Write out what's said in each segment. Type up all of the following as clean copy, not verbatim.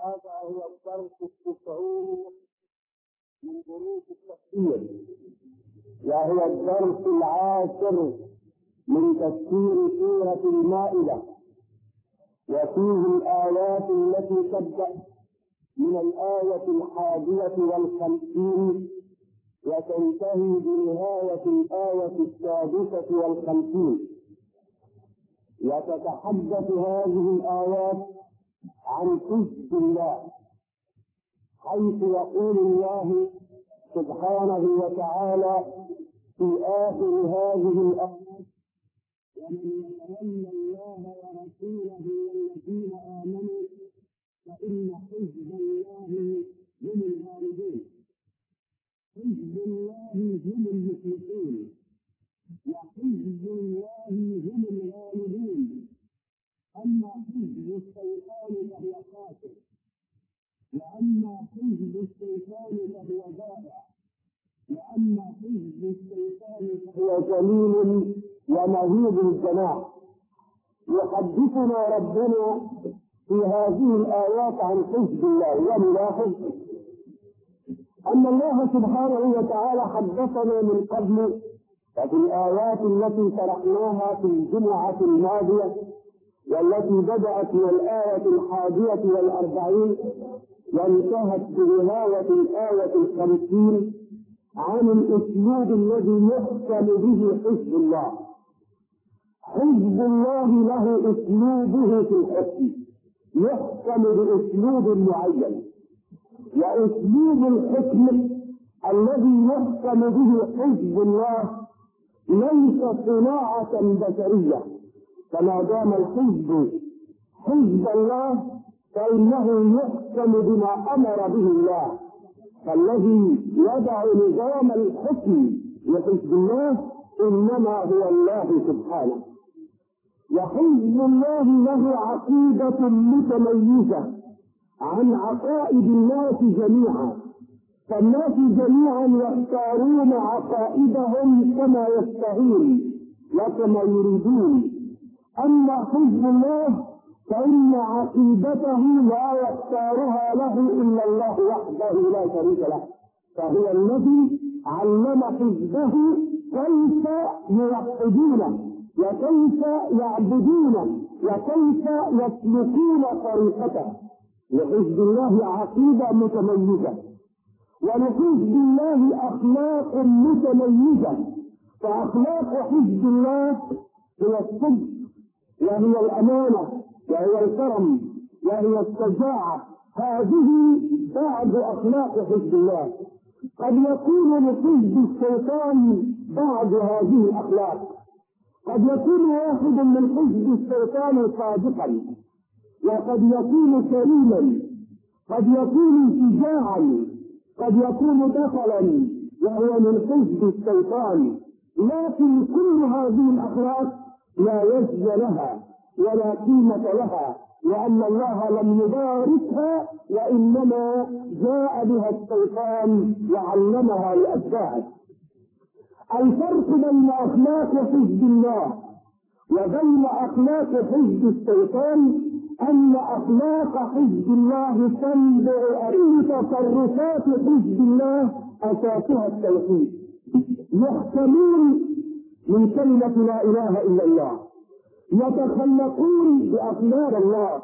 هذا هو الدرس 90 من دروس التفسير، وهو الدرس 10 من تفسير سورة المائدة، وفيه الآيات التي تبدأ من الآية 51 وتنتهي بنهاية الآية 56، وتتحدث هذه الآيات عن حزب الله، حيث يقول الله سبحانه وتعالى في آخر هذه الآيات: ومن يتولى الله ورسوله والذين آمنوا فإن حزب الله هم الغالبون. حزب الله هم المفلحون، وحزب الله هم الغالبون. أما حزب الشيطان فهو خاسر، وأما حزب الشيطان فهو ضائع، وأما حزب الشيطان فهو جميل ومهيب الجناح. يحدثنا ربنا في هذه الآيات عن حزب الله، ونلاحظ أن الله سبحانه وتعالى حدثنا من قبل وفي الآيات التي شرحناها في الجمعة الماضية، والتي بدأت من الآية 41 وانتهت بنهاية الآية 50 عن الأسلوب الذي يحكم به حزب الله. حزب الله له أسلوبه في الحكم، يحكم بأسلوب معين، وأسلوب الحكم الذي يحكم به حزب الله ليس صناعة بشرية. فما دام الحزب حزب الله فإنه يحكم بما أمر به الله، فالذي يدع نظام الحكم لحزب الله إنما هو الله سبحانه. وحزب الله له عقيدة متميزة عن عقائد الناس جميعا، فالناس جميعا يختارون عقائدهم كما يشتهون وكما يريدون. أما حزب الله فإن عقيدته لا يختارها له إلا الله وحده لا شريك له، فهو الذي علم حزبه كيف يوحدونه وكيف يعبدونه وكيف يسلكون طريقته. لحزب الله عقيدة متميزة، ولحزب الله أخلاق متميزة. فأخلاق حزب الله هي الصدق، وهي الأمانة، وهي الكرم، وهي الشجاعة. هذه بعض أخلاق حزب الله. قد يكون لحزب الشيطان بعض هذه الأخلاق، قد يكون واحد من حزب الشيطان صادقا، وقد يكون كريما، قد يكون شجاعا، قد يكون بطلا وهو من حزب الشيطان. لكن كل هذه الأخلاق لا وزن لها ولا قيمة لها، لأن الله لم يباركها، وإنما جاء بها الشيطان وعلمها لأتباعه. الفرق بين أخلاق حزب الله وبين أخلاق حزب الشيطان أن أخلاق حزب الله تنبع أن تصرفات حزب الله أساسها التوحيد. يحكمون من كلمة لا إله إلا الله، يتخلقون بأقدار الله،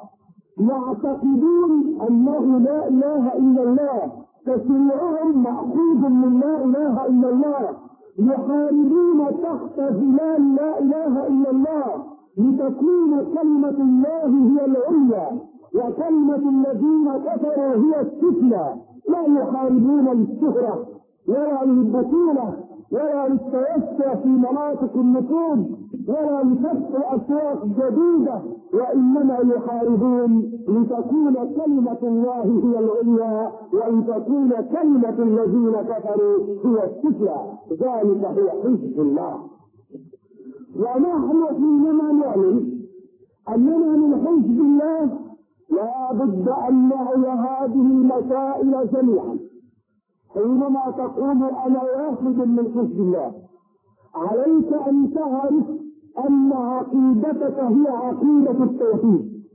يعتقدون أنه لا إله إلا الله، تشريعهم مأخوذ من لا إله إلا الله، يحاربون تحت ظلال لا إله إلا الله لتكون كلمة الله هي العليا وكلمة الذين كفروا هي السفلى. لا يحاربون للشهرة ولا للبطولة ولا للتوسع في مناطق النفوذ ولا لفتح أسواق جديدة، وإنما يحاربون لتكون كلمة الله هي العليا ولتكون كلمة الذين كفروا هي السفلى. ذلك هو حزب الله. ونحن حينما نعلم أننا من حزب الله لا بد أن نعي هذه المسائل جميعا. حينما تقول أنا واحد من حزب الله، عليك أن تعرف أن عقيدتك هي عقيدة التوحيد،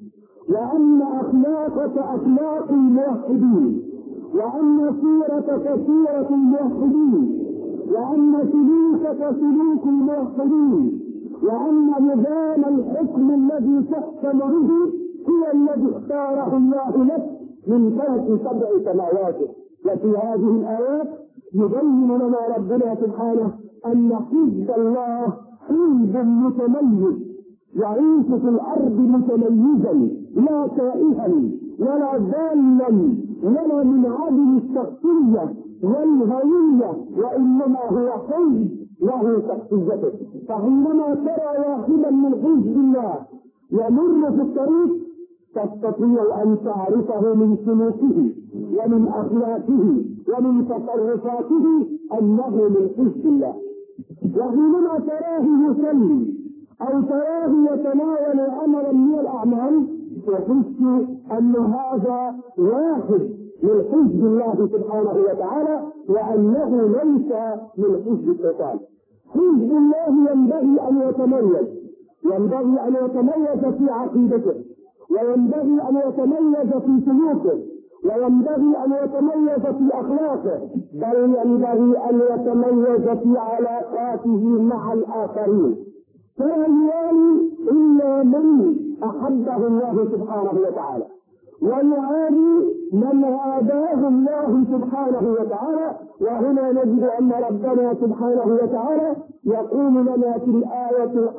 وأن أخلاقك أخلاق الموحدين، وأن سيرتك سيرة الموحدين، وأن سلوكك سلوك الموحدين، وأن نظام الحكم الذي تحكم به هو الذي اختاره الله لك من فوق 7 سماوات. وفي هذه الآيات يبين لنا ربنا سبحانه أن حزب الله حزب متميز يعيش في الأرض متميزا، لا تائها ولا ضالا ولا من عدم الشخصية والهوية، وإنما هو حزب له شخصيته. فحينما ترى واحدا من حزب الله يمر في الطريق تستطيع أن تعرفه من سلوكه ومن أخلاقه ومن تصرفاته أنه من حزب الله. وحينما تراه يصلي أو تراه يتناول أمرا من الأعمال تحس أن هذا واحد من حزب الله سبحانه وتعالى، وأنه ليس من حزب الشيطان. حزب الله ينبغي أن يتميز، ينبغي أن يتميز في عقيدته، وينبغي أن يتميز في سلوكه، وينبغي أن يتميز في أخلاقه، بل ينبغي أن يتميز في علاقاته مع الآخرين. فلا يوالي إلا من أحبه الله سبحانه وتعالى، ويعادي من عاداه الله سبحانه وتعالى. وهنا نجد أن ربنا سبحانه وتعالى يقول لنا في الآية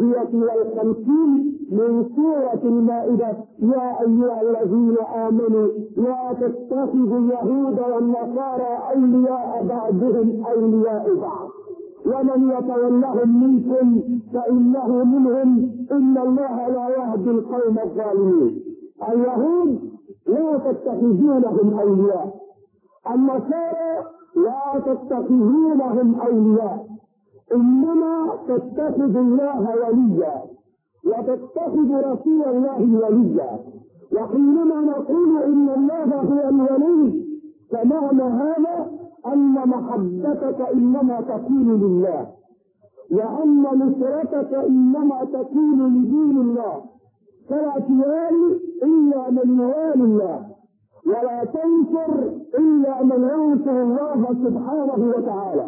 51 من سورة المائدة: يا أيها الذين آمنوا لا تتخذوا اليهود والنصارى أولياء بعضهم أولياء بعض ومن يتولهم منكم فإنه منهم إن الله لا يهدي القوم الظالمين. اليهود لا تتخذونهم أولياء، النصارى لا تتخذونهم أولياء، إنما تتخذ الله وليا وتتخذ رسول الله وليا. وحينما نقول إن الله هو الولي فمعنى هذا أن محبتك إنما تكون لله، وأن نصرتك إنما تكون لدين الله، فلا توالي إلا من يوالي الله، ولا تنصر إلا من ينصر الله سبحانه وتعالى،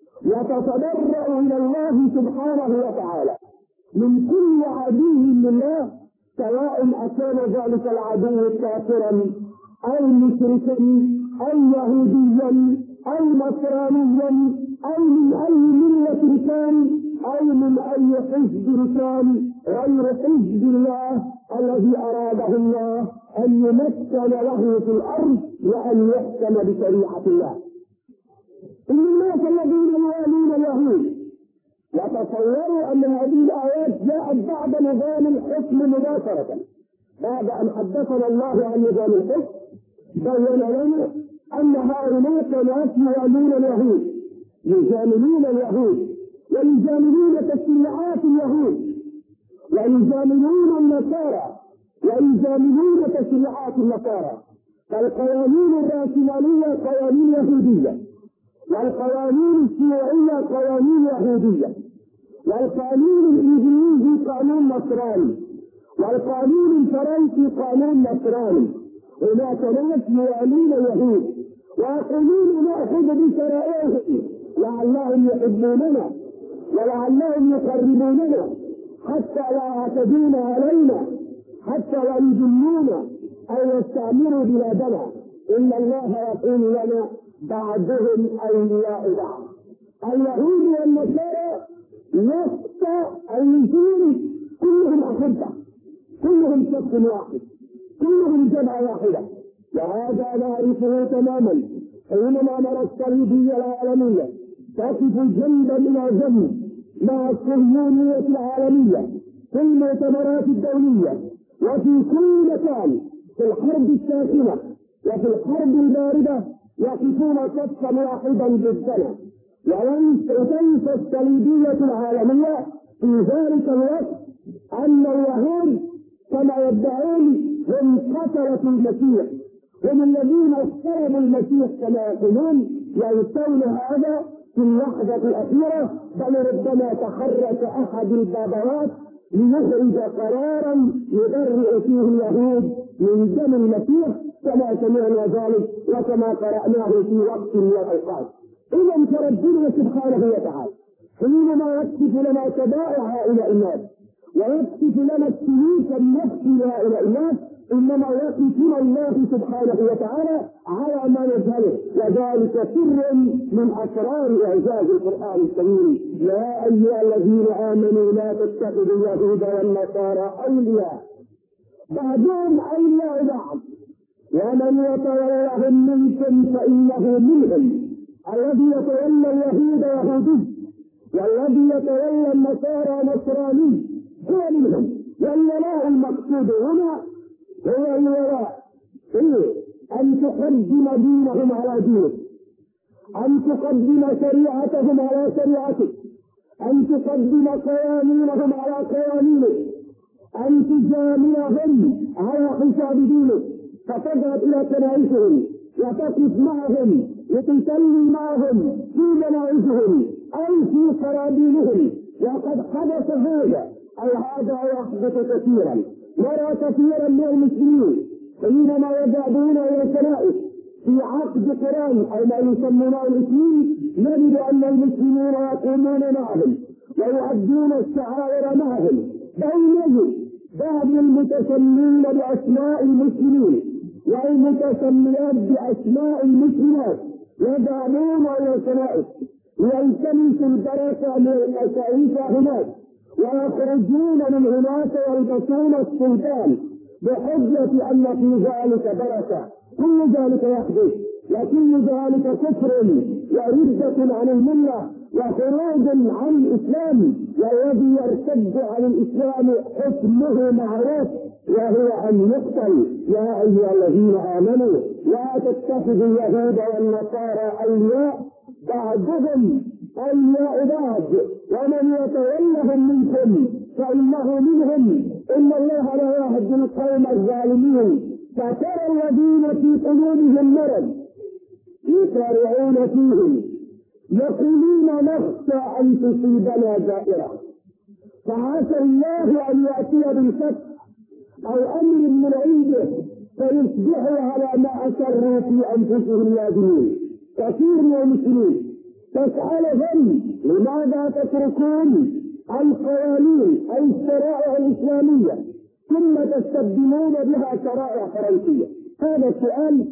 وتتضرع إلى الله سبحانه وتعالى من كل عدو لله، سواء أكان ذلك العدو كافرا أو مشركا أو يهوديا أو نصرانيا أو من أي ملة كان أو من أي حزب كان غير حزب الله الذي أراده الله أن يمكن له في الأرض وأن يحكم بشريعة الله. إن الناس الذين يوالون اليهود وتصوروا أن هذه الآيات جاءت بعد نظام الحكم مباشرة، بعد أن حدثنا الله عن نظام الحكم بين لنا أن هؤلاء ناس يوالون اليهود، يجاملون اليهود ويجاملون تشريعات اليهود ويجاملون النصارى ويجاملون تشريعات النصارى. فالقوانين الرأسمالية قوانين يهودية، والقوانين الشيوعية قوانين يهودية، والقانون الإنجليزي قانون نصراني، والقانون الفرنسي قانون نصراني. هناك ناس يوالون اليهود ويقولون نأخذ بشرائعهم لعلهم يحبوننا ولعلهم يقربوننا حتى لا يعتدون علينا، حتى لا يذلونا أو يستعمروا بلادنا. إن الله يقول لنا بعضهم أولياء بعض. اليهود والنصارى وسط الوجود كلهم أحبة، كلهم صف واحد، كلهم جمعة واحدة، وهذا نعرفه تماما حينما نرى الصليبية العالمية تقف جنبا إلى جنب مع الصهيونية العالمية في المؤتمرات الدولية وفي كل مكان، في الحرب الساخنة وفي الحرب الباردة يقفون صفا واحدا ضدنا. وتنسى الصليبية العالمية في ذلك الوقت أن اليهود كما يدعون هم قتلة المسيح، هم الذين اضطربوا المسيح كما يقولون، ينسون هذا في اللحظة الأخيرة، بل ربما تحرك أحد البابوات ليخرج قرارا يدافع يبرئ فيه اليهود من دم المسيح كما سمعنا ذلك وكما قرأناه في وقت من الأوقات. إذا فربنا سبحانه وتعالى حينما يكشف لنا كبائر هؤلاء الناس ويكشف لنا السلوك النفسي لهؤلاء الناس إنما يكشف الله سبحانه وتعالى على ما يجهله، وذلك سر من أسرار إعجاز القرآن الكريم. يا أيها الذين آمنوا لا تتخذوا اليهود والنصارى أولياء بعضهم أولياء بعض ومن يتولهم منكم فإنه منهم. الذي يتولى اليهود يهودي والذي يتولى النصارى نصراني هو منهم. والولاء المقصود هنا هو الولاء أن تقدم دينهم على دينك، أن تقدم شريعتهم على شريعتك، أن تقدم قوانينهم على قوانينك، أن تجاملهم على حساب دينك، فتذهب إلى كنائسهم وتقف معهم وتصلي معهم في جنائزهم أو في قرابينهم. وقد حدث هذا أو هذا يحدث كثيرا. نرى كثيرا من المسلمين حينما يذهبون إلى الكنائس في عقد قران أو ما يسمونه الإسلام نجد أن المسلمين يقومون معهم ويؤدون الشعائر معهم، بل نجد بعض المتسمين بأسماء المسلمين والمتسميات بأسماء المسلمات يذهبون إلى الكنائس ويلتمسوا البركة من المشايخ هناك ويخرجون من هناك ويلبسون السلطان بحجة أن في ذلك بركة. كل ذلك يحدث وكل ذلك كفر وردة عن الملة وخروج عن الإسلام، والذي يرتد عن الإسلام حكمه معروف وهو أن يقتل. يا أيها الذين آمنوا لا تتخذوا اليهود والنصارى أولياء بعضهم أولياء بعض ومن يتولهم منكم فإنه منهم إن الله لا يهدي القوم الظالمين. فترى الذين في قلوبهم مرض يسارعون فيهم يقولون نخشى أن تصيبنا دائرة، فعسى الله أن يأتي بالفتح أو أمر من عنده فيصبحوا على ما أسروا في أنفسهم نادمين. كثير من المسلمين تسألهم لماذا تتركون القوانين أو الشرائع الإسلامية ثم تستبدلون بها شرائع فرنسية؟ هذا السؤال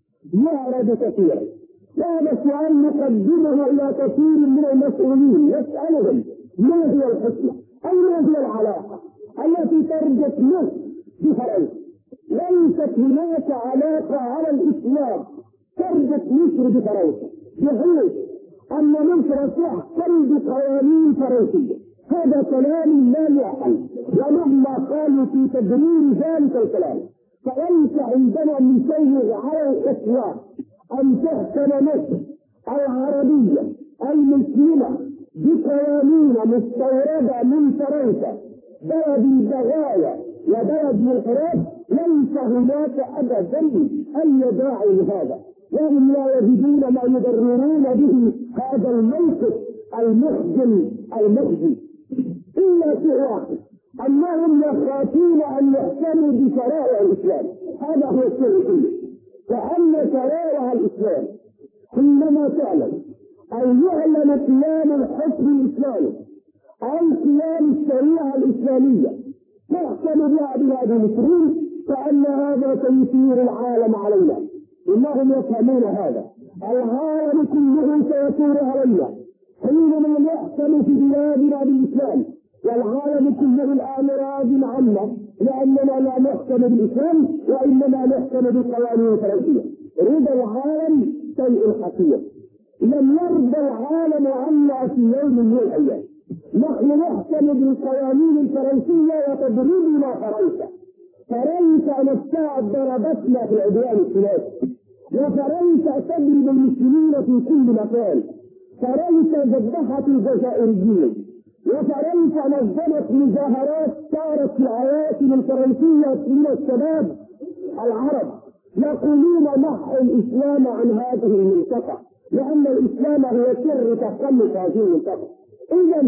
يعرض كثيرا، وهذا السؤال نقدمه إلى كثير من المسؤولين يسألهم ما هي الحكمة أو ما هي العلاقة التي تربط مصر بفرنسا. ليست هناك علاقة على الإسلام تربط مصر بفرنسا بحيث أن مصر تحكم بقوانين فرنسية. هذا كلام لا يعقل، ومهما قالوا في تبرير ذلك الكلام فليس عندنا مسير على الإطلاق أن تحكم مصر العربية المسلمة بقوانين مستوردة من فرنسا بلد البغايا وبلد الانحراف. ليس هناك أبدا أي داعي لهذا، وهم لا يجدون ما يبررون به هذا الموقف المخزي إلا شيء واحد، أنهم يخافون أن يحكموا بشرائع الإسلام. هذا هو الشيء كله. فأن شرائع الإسلام حينما تعلم أو يعلم قيام الحكم الإسلامي أو قيام الشريعة الإسلامية تحكم بها بلاد المسلمين فأن هذا سيثير العالم علينا. إنهم يفهمون هذا. العالم كله سيثور علينا حينما نحكم في بلادنا بالإسلام، والعالم كله الآن راض عنا لأننا لا نحكم بالإسلام وإنما نحكم بالقوانين الفرنسية. رضا العالم شيء خطير. لم يرضى العالم عنا في يوم من الأيام. نحن نحكم بالقوانين الفرنسية وتضربنا فرنسا. فرنسا نفسها ضربتنا في العدوان الثلاثي، وفرنسا تضرب المسلمين في كل مكان. فرنسا ذبحت الجزائريين، وفرنسا نظمت مظاهرات صارت في العواصم الفرنسية من الشباب العرب يقولون محو الإسلام عن هذه المنطقة، لأن الإسلام هو سر تخلص هذه المنطقة. إذا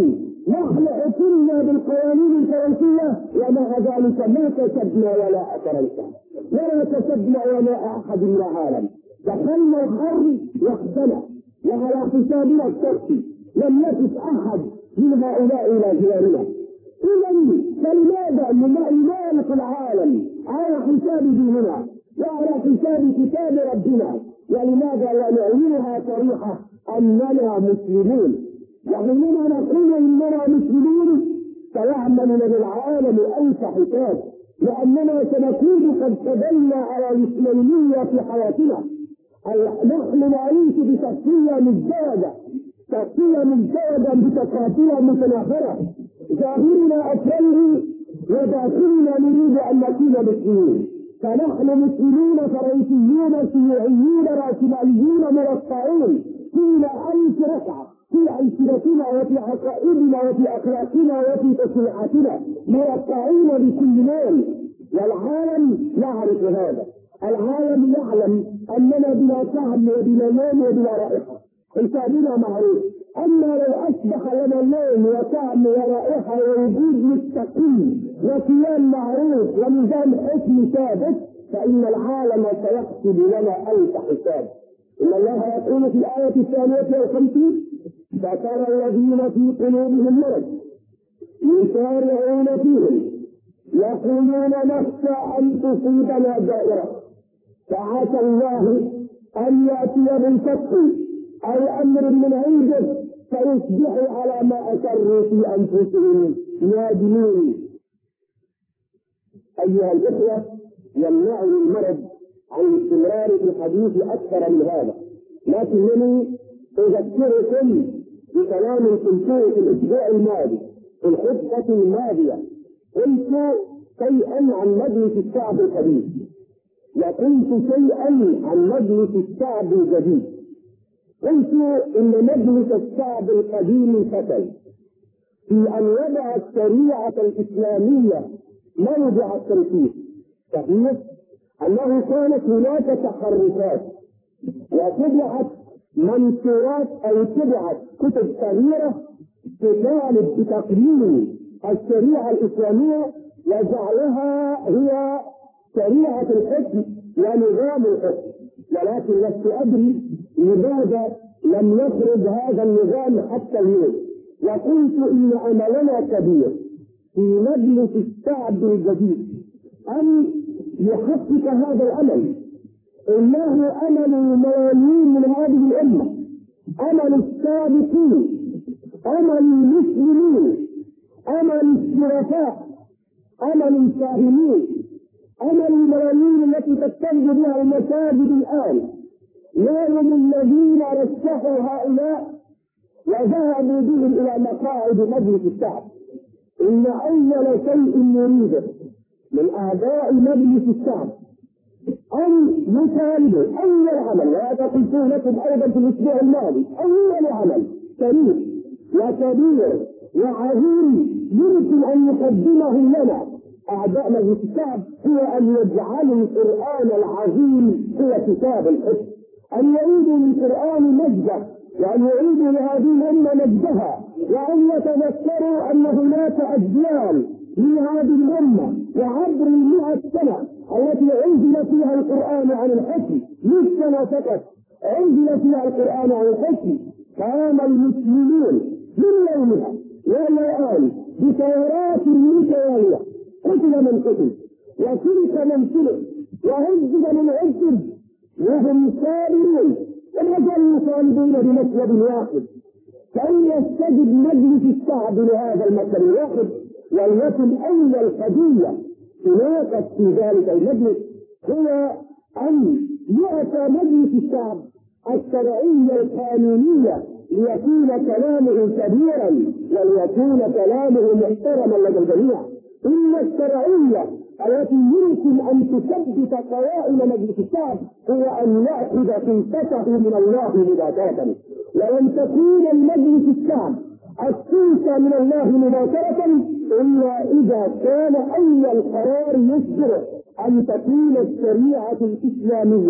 نحن حكمنا بالقوانين الفرنسية ومع ذلك ما كسبنا ولا فرنسا ولا كسبنا ولا أحد من العالم. دخلنا الحرب وحدنا وعلى حسابنا الشخصي، لم يقف أحد من هؤلاء إلى جوارنا. إذا فلماذا نمالك العالم على حساب ديننا وعلى حساب كتاب ربنا؟ ولماذا لا نعلنها صريحة أننا مسلمون؟ وحينما نقول إننا مسلمون سيعمل للعالم ألف حساب، لأننا سنكون قد قبلنا على الإسلامية في حياتنا. نحن نعيش بشخصية مزدادة، شخصية مزدادة بثقافية متناثرة، ظاهرنا أسره وداخلنا نريد أن نكون مسلمين. فنحن مسلمون فرنسيون شيوعيون راسماليون مرقعون طيل 1000 ركعة في ألسنتنا وفي عقائدنا وفي أخلاقنا وفي تشريعاتنا، مرقعون بكل لون. والعالم يعرف هذا، العالم يعلم أننا بلا طعم وبلا لون وبلا رائحة، حسابنا معروف. أما لو أصبح لنا لون وطعم ورائحة ووجود مستقيم وكيان معروف ونظام حكم ثابت، فإن العالم سيحسب لنا ألف حساب. إن الله يقول في الآية 52: فترى الذين في قلوبهم مرض يسارعون فيهم يقولون نخشى أن تصيبنا دائرة فعسى الله أن يأتي بالفتح أو أمر من عنده فيصبحوا على ما أسروا في أنفسهم نادمين. أيها الإخوة، يمنعني المرض عن الاستمرار في الحديث أكثر من هذا، لكنني أذكركم بكلام قلته في الأسبوع الماضي في الخطبة الماضية. قلت شيئا عن مجلس الشعب الحديث، وقلت شيئا عن مجلس الشعب الجديد. قلت إن مجلس الشعب القديم فشل في أن وضع الشريعة الإسلامية موضع التنفيذ. صحيح أنه كانت هناك تحركات وطبعت منشورات أو طبعت كتب صغيرة تطالب بتقديم الشريعة الإسلامية وجعلها هي شريعة الحكم ونظام الحكم، ولكن لست أدري لماذا لم يخرج هذا النظام حتى اليوم. وقلت إن عملنا كبير في مجلس الشعب الجديد أن يحقق هذا الأمل. إنه أمل الملايين من هذه الأمة، أمل السابقين، أمل المسلمين، أمل الشرفاء، أمل الفاهمين، أمل الملايين التي تستنجد بها المساجد الآن. وهم الذين رشحوا هؤلاء وذهبوا بهم إلى مقاعد مجلس الشعب. إن أول شيء نريده من أعضاء مجلس الشعب أن يطالبوا أول عمل، وهذا قلت لكم أيضا في الأسبوع الماضي، أول عمل شريف وكبير وعظيم يمكن أن يقدمه لنا أعضاء مجلس الشعب هو أن يجعلوا القرآن العظيم هو كتاب الحكم، أن يعيدوا للقرآن مجده، وأن يعيدوا لهذه الأمة مجدها، وأن يتذكروا أن هناك أجيال من هذه الأمة وعبر 100 سنة التي أنزل فيها القرآن عن الحكم، 100 سنة فقط أنزل فيها القرآن عن الحكم، قام المسلمون من يومها وإلى الآن بثورات متوالية، قتل من قتل وسلك من سلك وعذب من عذب وهم صابرون وما زالوا صالبون بمطلب واحد، فإن يستجب مجلس الشعب لهذا المطلب الواحد وليكن أول قضية تناقش في ذلك المجلس هو أن يعطى مجلس الشعب الشرعية القانونية ليكون كلامه كبيرا وليكون كلامه محترما لدى الجميع. إن الشرعية التي يمكن أن تثبت قوائم مجلس الشعب هو أن يأخذ سلطته من الله مباشرة، ولن تكون المجلس الشعب السلطة من الله مباشرة إلا إذا كان أول قرار يصدر أن تكون الشريعة الإسلامية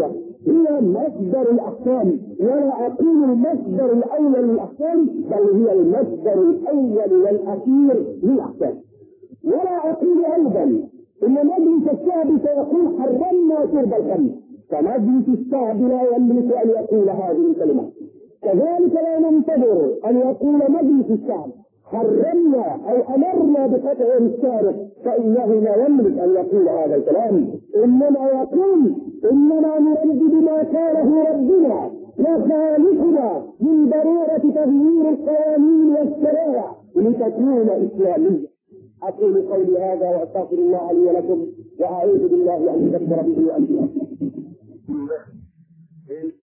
هي مصدر الأحكام، ولا أقول المصدر الأول للأحكام، بل هي المصدر الأول والأخير للأحكام. ولا أقول أيضا إن مجلس الشعب سيقول حرمنا شرب الخمر، فمجلس الشعب لا يملك أن يقول هذه الكلمة. كذلك لا ننتظر أن يقول مجلس الشعب حرمنا أو أمرنا بقطع السارق، فإنه لا يملك أن يقول هذا الكلام، إنما يقول إننا نردد ما قاله ربنا وخالقنا من ضرورة تغيير القوانين والشرائع لتكون إسلامية. أقول قولي هذا وأستغفر الله لي ولكم، وأعوذ بالله أن يكفر به وأن